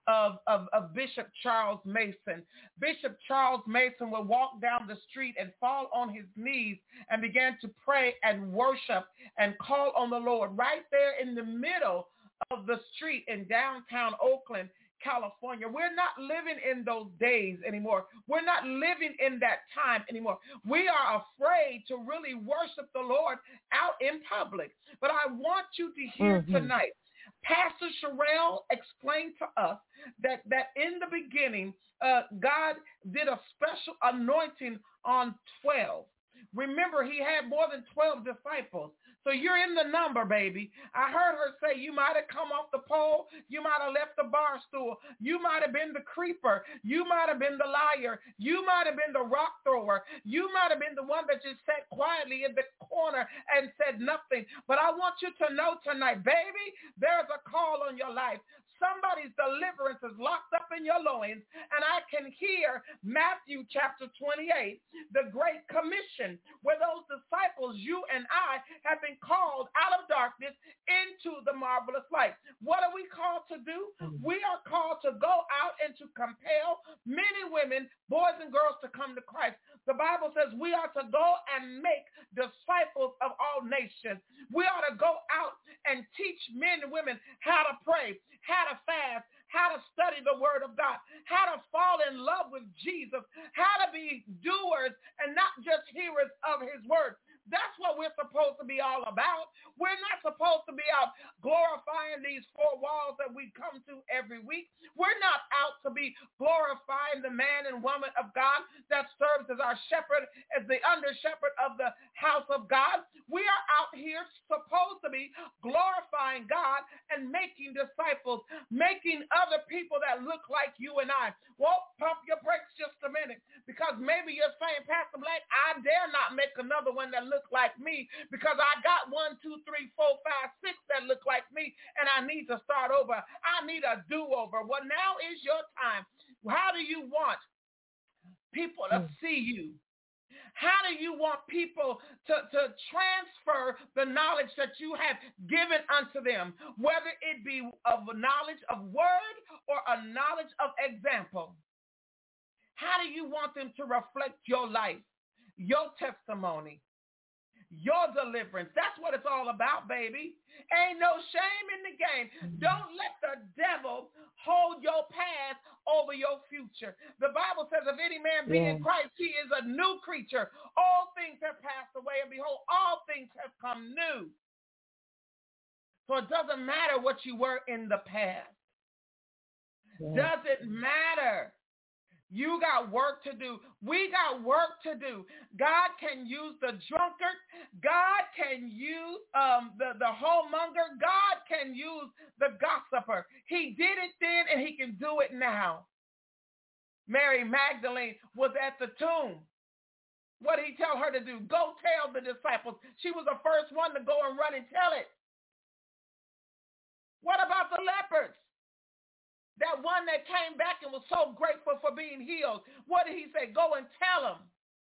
Speaker 1: of, of, of Bishop Charles Mason. Bishop Charles Mason would walk down the street and fall on his knees and began to pray and worship and call on the Lord right there in the middle of the street in downtown Oakland, California. We're not living in those days anymore. We're not living in that time anymore. We are afraid to really worship the Lord out in public. But I want you to hear mm-hmm. tonight, Pastor Sherelle explained to us that, that in the beginning, uh, God did a special anointing on twelve. Remember, he had more than twelve disciples. So you're in the number, baby. I heard her say you might have come off the pole. You might have left the bar stool. You might have been the creeper. You might have been the liar. You might have been the rock thrower. You might have been the one that just sat quietly in the corner and said nothing. But I want you to know tonight, baby, there's a call on your life. Somebody's deliverance is locked up in your loins, and I can hear Matthew chapter twenty-eight, the Great Commission, where those disciples, you and I, have been called out of darkness into the marvelous light. What are we called to do? We are called to go out and to compel men and women, boys and girls, to come to Christ. The Bible says we are to go and make disciples of all nations. We are to go out and teach men and women how to pray, how to fast, how to study the word of God, how to fall in love with Jesus, how to be doers and not just hearers of his word. That's what we're supposed to be all about. We're not supposed to be out glorifying these four walls that we come to every week. We're not out to be glorifying the man and woman of God that serves as our shepherd, as the under shepherd of the house of God. We are out here supposed to be glorifying God and making disciples, making other people that look like you and I. Well, pump your brakes just a minute, because maybe you're saying, Pastor Black, I dare not make another one that looks like me, because I got one, two, three, four, five, six that look like me, and I need to start over. I need a do-over. Well, now is your time. How do you want people to see you? How do you want people to, to transfer the knowledge that you have given unto them, whether it be of a knowledge of word or a knowledge of example? How do you want them to reflect your life, your testimony, your deliverance? That's what it's all about, baby. Ain't no shame in the game. Don't let the devil hold your past over your future. The Bible says, if any man be yeah. in Christ, he is a new creature. All things have passed away, and behold, all things have come new. So it doesn't matter what you were in the past. Yeah. Doesn't matter. You got work to do. We got work to do. God can use the drunkard. God can use um, the, the whoremonger. God can use the gossiper. He did it then, and he can do it now. Mary Magdalene was at the tomb. What did he tell her to do? Go tell the disciples. She was the first one to go and run and tell it. What about the lepers? That one that came back and was so grateful for being healed. What did he say? Go and tell them.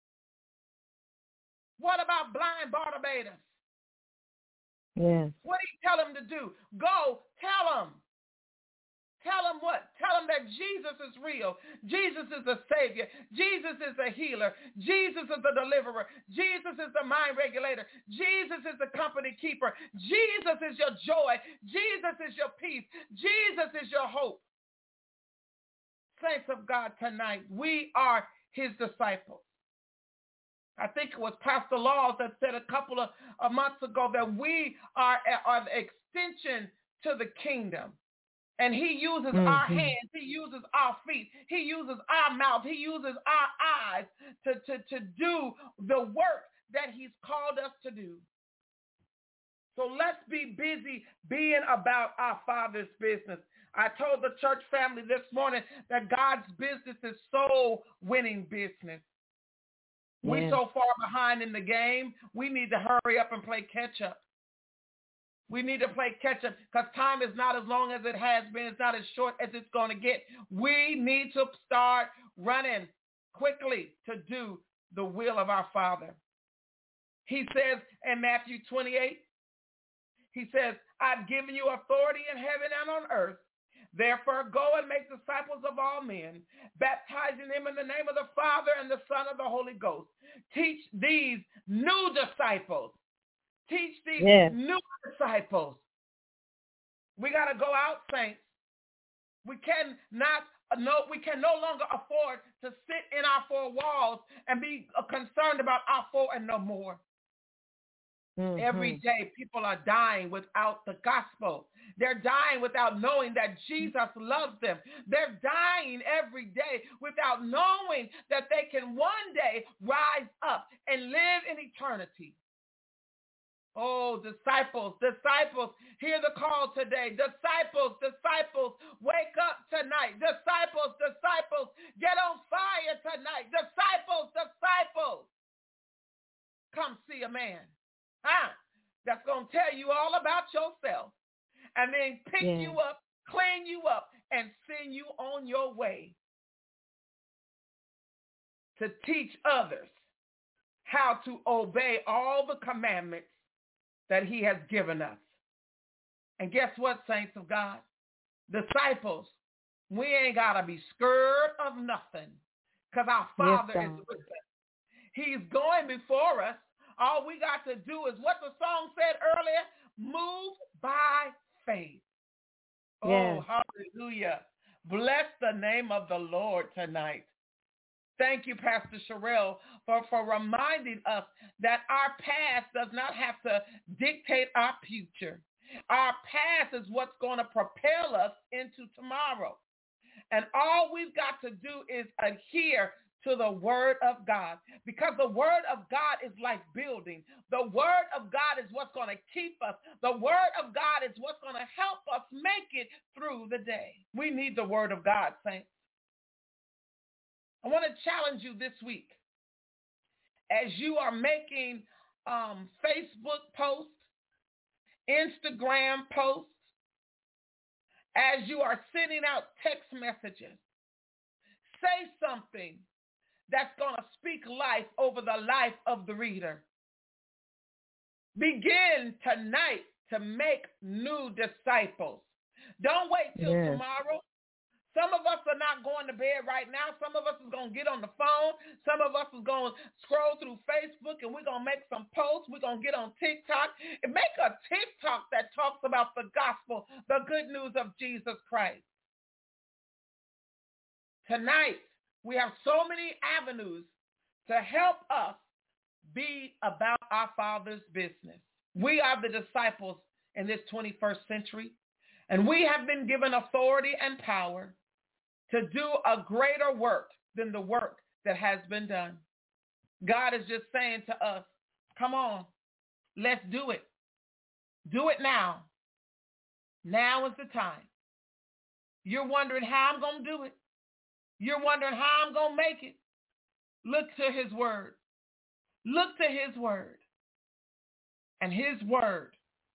Speaker 1: What about blind Bartimaeus?
Speaker 8: Yes.
Speaker 1: What did he tell him to do? Go tell them. Tell them what? Tell them that Jesus is real. Jesus is the Savior. Jesus is the healer. Jesus is the deliverer. Jesus is the mind regulator. Jesus is the company keeper. Jesus is your joy. Jesus is your peace. Jesus is your hope. Saints of God, tonight, we are his disciples. I think it was Pastor Laws that said a couple of, of months ago that we are, are the extension to the kingdom. And he uses mm-hmm. our hands, he uses our feet, he uses our mouth, he uses our eyes to, to, to do the work that he's called us to do. So let's be busy being about our Father's business. I told the church family this morning that God's business is soul winning business. Yeah. We're so far behind in the game, we need to hurry up and play catch up. We need to play catch up because time is not as long as it has been. It's not as short as it's going to get. We need to start running quickly to do the will of our Father. He says in Matthew twenty-eight, he says, I've given you authority in heaven and on earth. Therefore, go and make disciples of all men, baptizing them in the name of the Father and the Son and the Holy Ghost. Teach these new disciples. Teach these yes. new disciples. We got to go out, saints. We cannot no, we can no longer afford to sit in our four walls and be concerned about our four and no more. Mm-hmm. Every day people are dying without the gospel. They're dying without knowing that Jesus loves them. They're dying every day without knowing that they can one day rise up and live in eternity. Oh, disciples, disciples, hear the call today. Disciples, disciples, wake up tonight. Disciples, disciples, get on fire tonight. Disciples, disciples, come see a man. Huh? That's going to tell you all about yourself and then pick yeah. you up, clean you up, and send you on your way to teach others how to obey all the commandments that he has given us. And guess what, saints of God? Disciples, we ain't got to be scared of nothing because our Father yes, is with us. He's going before us. All we got to do is what the song said earlier, move by faith. Yes. Oh, hallelujah. Bless the name of the Lord tonight. Thank you, Pastor Sherelle, for, for reminding us that our past does not have to dictate our future. Our past is what's going to propel us into tomorrow. And all we've got to do is adhere to the word of God, because the word of God is like building. The word of God is what's going to keep us. The word of God is what's going to help us make it through the day. We need the word of God, saints. I want to challenge you this week as you are making um, Facebook posts, Instagram posts, as you are sending out text messages, say something that's going to speak life over the life of the reader. Begin tonight to make new disciples. Don't wait till yes. tomorrow. Some of us are not going to bed right now. Some of us is going to get on the phone. Some of us is going to scroll through Facebook and we're going to make some posts. We're going to get on TikTok and make a TikTok that talks about the gospel, the good news of Jesus Christ. Tonight, we have so many avenues to help us be about our Father's business. We are the disciples in this twenty-first century, and we have been given authority and power to do a greater work than the work that has been done. God is just saying to us, come on, let's do it. Do it now. Now is the time. You're wondering how I'm going to do it. You're wondering how I'm going to make it. Look to his word. Look to his word. And his word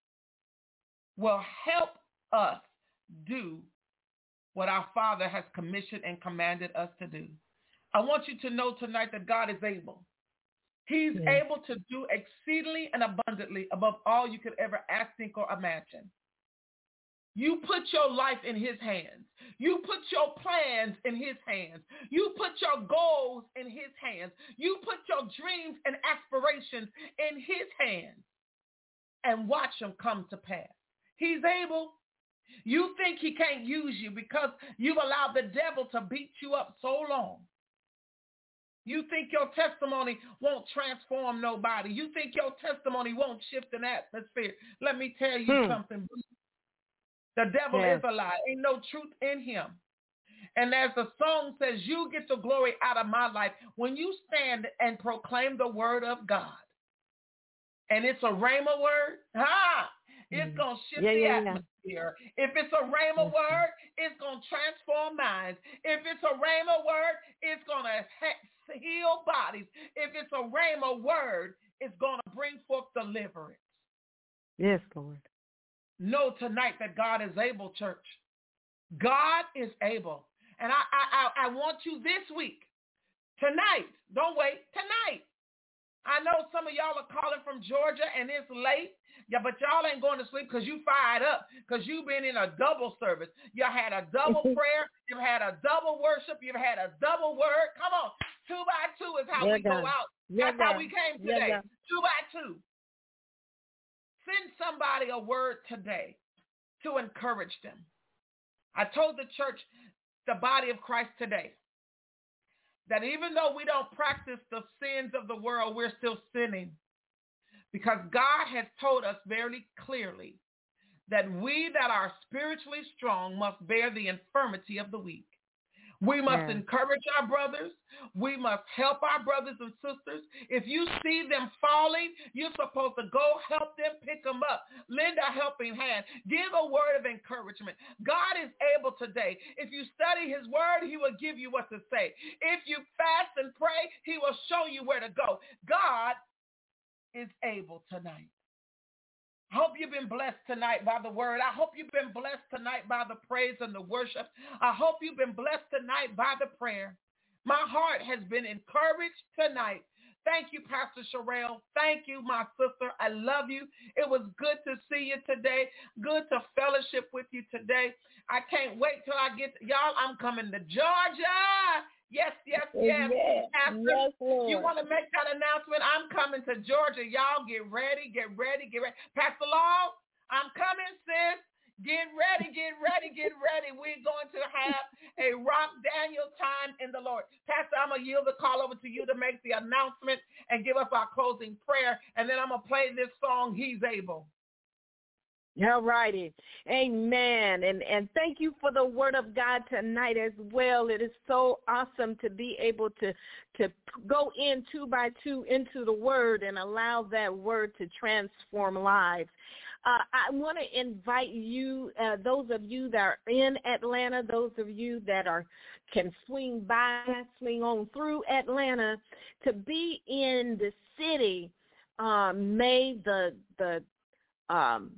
Speaker 1: will help us do what our Father has commissioned and commanded us to do. I want you to know tonight that God is able. He's yes. able to do exceedingly and abundantly above all you could ever ask, think, or imagine. You put your life in his hands. You put your plans in his hands. You put your goals in his hands. You put your dreams and aspirations in his hands and watch them come to pass. He's able. You think he can't use you because you've allowed the devil to beat you up so long. You think your testimony won't transform nobody. You think your testimony won't shift an atmosphere. Let me tell you hmm. something. The devil yes. is a lie. Ain't no truth in him. And as the song says, you get the glory out of my life when you stand and proclaim the word of God. And it's a rhema word. Ha! It's going to shift yeah, the yeah, atmosphere. Yeah. If it's a rhema yes. word, it's going to transform minds. If it's a rhema word, it's going to heal bodies. If it's a rhema word, it's going to bring forth deliverance.
Speaker 8: Yes, Lord.
Speaker 1: Know tonight that God is able, church. God is able. And I, I, I want you this week, tonight, don't wait, tonight, I know some of y'all are calling from Georgia and it's late. Yeah, but y'all ain't going to sleep because you fired up, because you've been in a double service. You had a double prayer. You've had a double worship. You've had a double word. Come on. Two by two is how
Speaker 8: yeah,
Speaker 1: we go out.
Speaker 8: Yeah,
Speaker 1: That's how we came today.
Speaker 8: Yeah,
Speaker 1: two by two. Send somebody a word today to encourage them. I told the church, the body of Christ today, that even though we don't practice the sins of the world, we're still sinning. Because God has told us very clearly that we that are spiritually strong must bear the infirmity of the weak. We must yeah. encourage our brothers. We must help our brothers and sisters. If you see them falling, you're supposed to go help them, pick them up, lend a helping hand, give a word of encouragement. God is able today. If you study his word, he will give you what to say. If you fast and pray, he will show you where to go. God is able tonight. I hope you've been blessed tonight by the word. I hope you've been blessed tonight by the praise and the worship. I hope you've been blessed tonight by the prayer. My heart has been encouraged tonight. Thank you, Pastor Sherelle. Thank you, my sister. I love you. It was good to see you today. Good to fellowship with you today. I can't wait till I get to, y'all, I'm coming to Georgia. Yes, yes, yes.
Speaker 8: Yes,
Speaker 1: Pastor,
Speaker 8: yes, Lord.
Speaker 1: You want to make that announcement? I'm coming to Georgia. Y'all get ready, get ready, get ready. Pastor Long, I'm coming, sis. Get ready, get ready, get ready. We're going to have a Rock Daniel time in the Lord. Pastor, I'm going to yield the call over to you to make the announcement and give us our closing prayer. And then I'm going to play this song, He's Able.
Speaker 8: All righty. Amen. And and thank you for the word of God tonight as well. It is so awesome to be able to, to go in two by two into the word and allow that word to transform lives. Uh, I want to invite you, uh, those of you that are in Atlanta, those of you that are can swing by, swing on through Atlanta, to be in the city um, May the the um,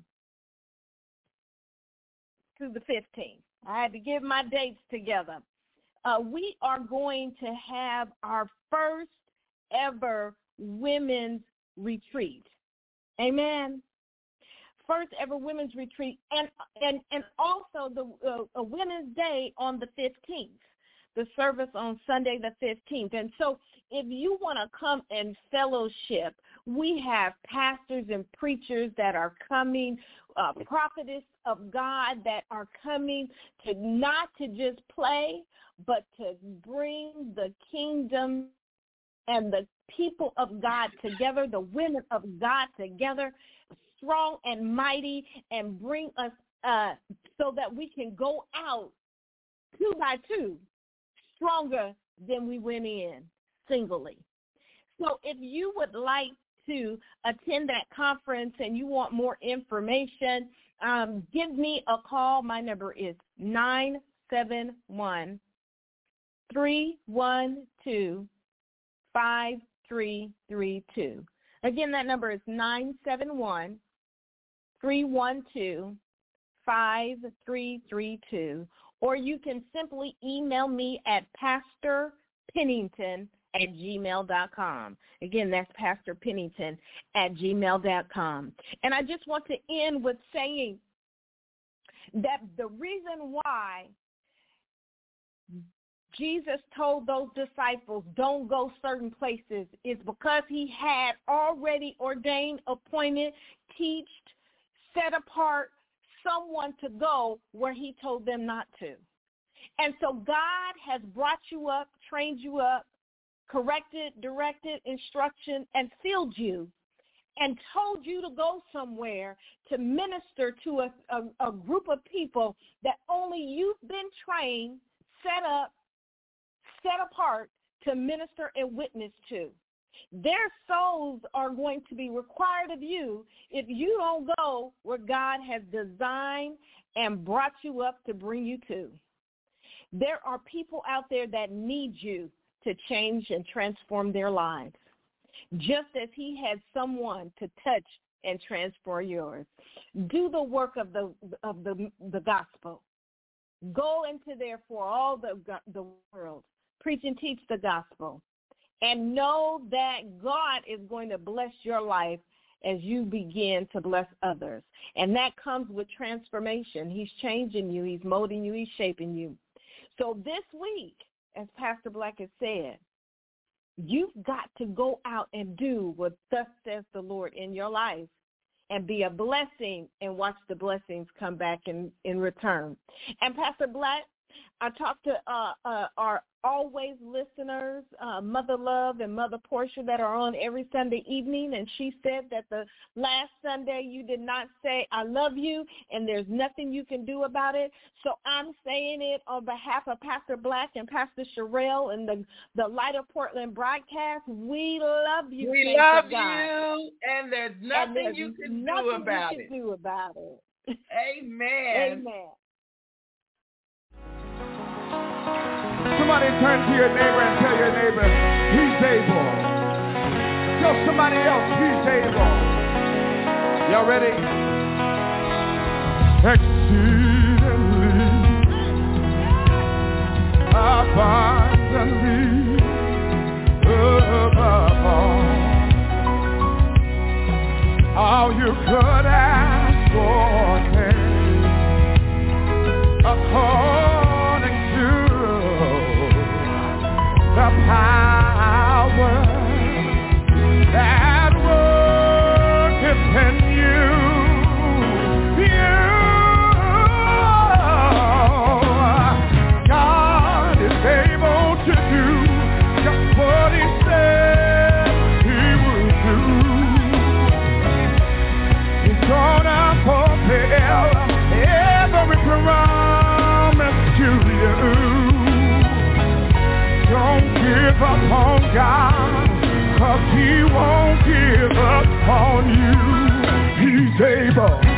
Speaker 8: to the fifteenth. I had to give my dates together. Uh, we are going to have our first ever women's retreat. Amen. First ever women's retreat, and and and also the uh, a Women's Day on the fifteenth. The service on Sunday the fifteenth. And so if you want to come and fellowship, we have pastors and preachers that are coming, uh, prophetess of God that are coming to not to just play, but to bring the kingdom and the people of God together, the women of God together, strong and mighty, and bring us uh, so that we can go out two by two, stronger than we went in singly. So if you would like to attend that conference and you want more information, um, give me a call. My number is nine seven one, three one two, five three three two. Again, that number is nine seven one, three one two, five three three two. Or you can simply email me at pastor pennington at gmail dot com. Again, that's pastor pennington at gmail dot com. And I just want to end with saying that the reason why Jesus told those disciples, don't go certain places, is because he had already ordained, appointed, teached, set apart someone to go where he told them not to. And so God has brought you up, trained you up, corrected, directed, instruction, and filled you, and told you to go somewhere to minister to a, a, a group of people that only you've been trained, set up, set apart to minister and witness to. Their souls are going to be required of you if you don't go where God has designed and brought you up to bring you to. There are people out there that need you to change and transform their lives, just as he had someone to touch and transform yours. Do the work of the of the, the gospel. Go into, therefore, all the, the world. Preach and teach the gospel.
Speaker 10: and know that God is going to bless your life as you begin to bless others. And that comes with transformation. He's changing you. He's molding you. He's shaping you. So this week, as Pastor Black has said, you've got to go out and do what thus says the Lord in your life and be a blessing and watch the blessings come back in, in return. And Pastor Black, I talked to uh, uh, our always listeners, uh, Mother Love and Mother Portia, that are on every Sunday evening, and she said that the last Sunday you did not say, I love you, and there's nothing you can do about it. So I'm saying it on behalf of Pastor Black and Pastor Sherelle and the, the Light of Portland broadcast. We love you.
Speaker 1: We love you, and there's nothing and there's you can
Speaker 10: nothing
Speaker 1: do about
Speaker 10: you
Speaker 1: it.
Speaker 10: Can do about it.
Speaker 1: Amen.
Speaker 10: Amen.
Speaker 5: Somebody turn to your neighbor and tell your neighbor, he's able. Tell somebody else, he's able. Y'all ready? Exceedingly, abundantly, above all, all you could ask for, according to the power that worketh in you. You, God is able to do just what he said he would do. He's gonna fulfill every promise to you. Don't give up on God, 'cause he won't give up on you. He's able.